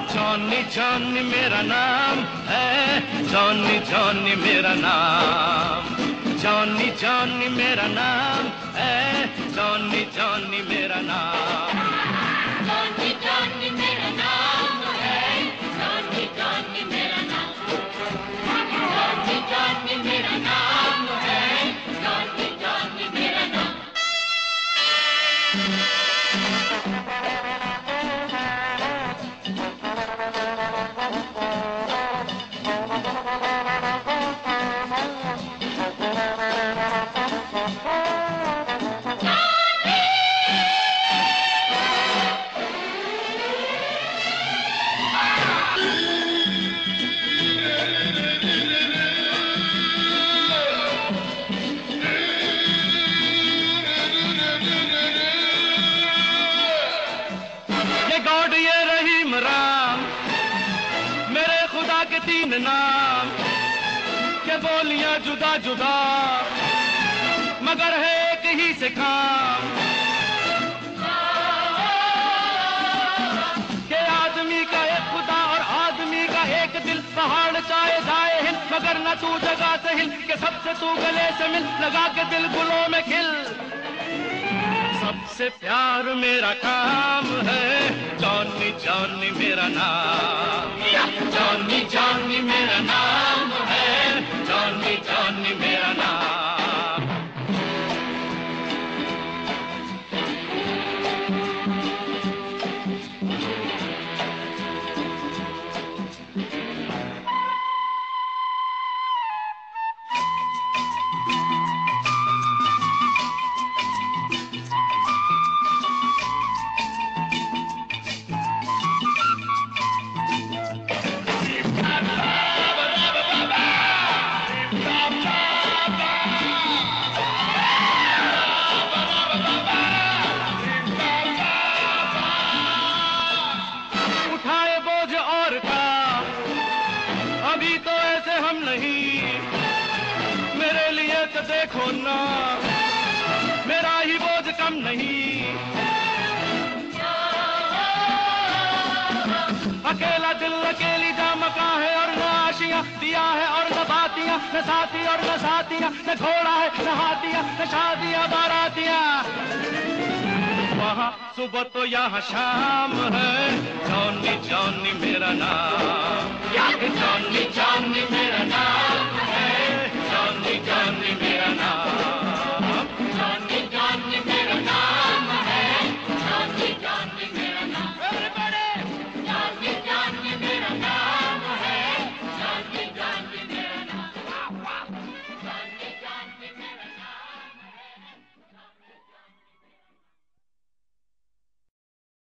Johnny Johnny मेरा नाम है, जॉनी जॉनी मेरा नाम, जॉनी जॉनी मेरा नाम है, जॉनी जॉनी मेरा नाम, जॉनी जॉनी मेरा नाम है, जॉनी जॉनी मेरा नाम, जॉनी जॉनी मेरा नाम है, जॉनी जॉनी मेरा नाम। गॉड ये रहीम राम, मेरे खुदा के तीन नाम, के बोलियां जुदा जुदा मगर है एक ही से काम, के आदमी का एक खुदा और आदमी का एक दिल, पहाड़ चाहे जाए हिल मगर न तू जगह से हिल, के सबसे तू गले से मिल लगा के दिल गुलों में खिल, सबसे प्यार मेरा काम है, जॉनी जॉनी मेरा नाम, जॉनी जॉनी मेरा नाम है, जॉनी जॉनी मेरा नाम। उठाए बोझ और का अभी तो ऐसे हम नहीं, मेरे लिए तो देखो ना मेरा ही बोझ कम नहीं, अकेला दिल अकेली जामका है और न आशियां दिया है और न बातियां, न साथी और न साथियां, न घोड़ा है न हाथियां, न शादियां बारातियां, वहाँ सुबह तो यहाँ शाम है, जॉनी जॉनी मेरा नाम,